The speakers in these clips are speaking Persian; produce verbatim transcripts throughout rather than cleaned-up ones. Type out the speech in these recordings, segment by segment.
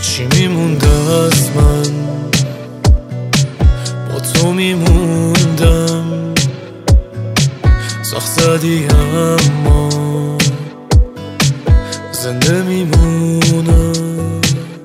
چی میمونده از من، با تو میموندم. سخت زدی اما زنده میمونم.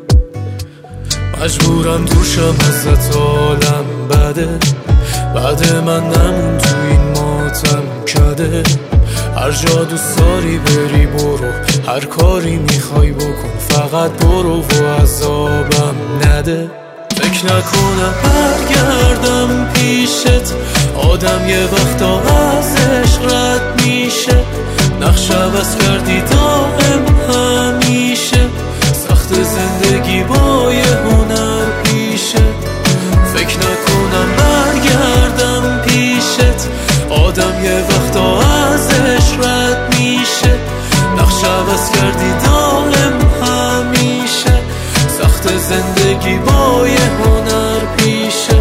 مجبورم دوشم ازت عالم بده، بعد من نمون تو این ماتم کده. هر جا دوست داری بری برو، هر کاری میخوای بکن، فقط برو و عذابم نده. فکر نکنم برگردم پیشت، آدم یه وقتا از عشق رد میشه. نقش عوض کردی دائم همیشه، سخت زندگی با یه هنر پیشه. فکر نکنم برگردم پیشت، آدم یه وقتا از عشق رد میشه. نقش عوض کردی دائم همیشه، سخت زندگی با یه هنر پیشه.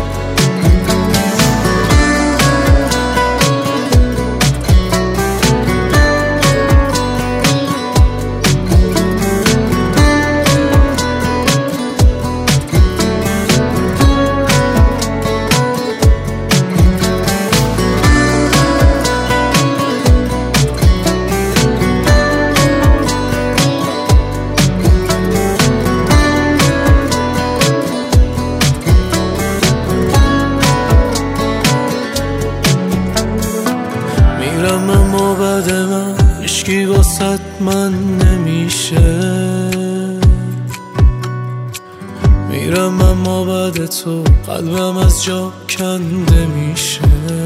میرم اما بعد من هیچکی واسط من نمیشه. میرم اما بعد تو قلبم از جا کنده میشه.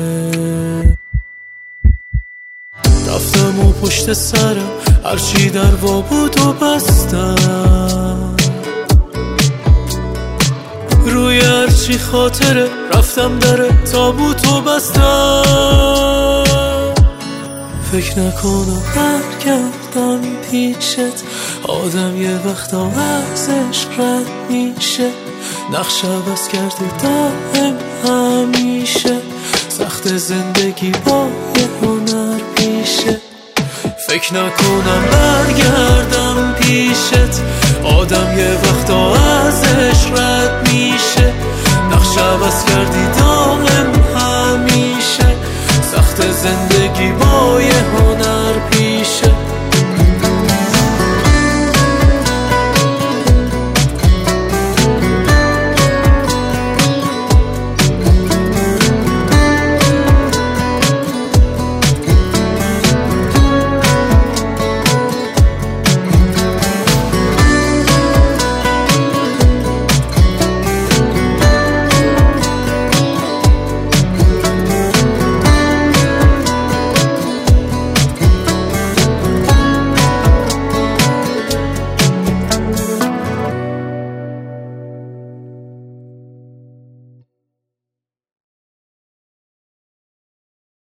رفتم و پشت سرم هرچی در وا بود و بستم، روی هرچی خاطره رفتم در تابوت و بستم. فکر نکنم برگردم پیشت، آدم یه وقتا از عشق رد میشه. نقش عوض کردی دائم همیشه، سخت زندگی با یه هنر پیشه. فکر نکنم برگردم پیشت، آدم یه وقتا از عشق رد میشه. نقش عوض کردی دائم همیشه، سخت زندگی با یه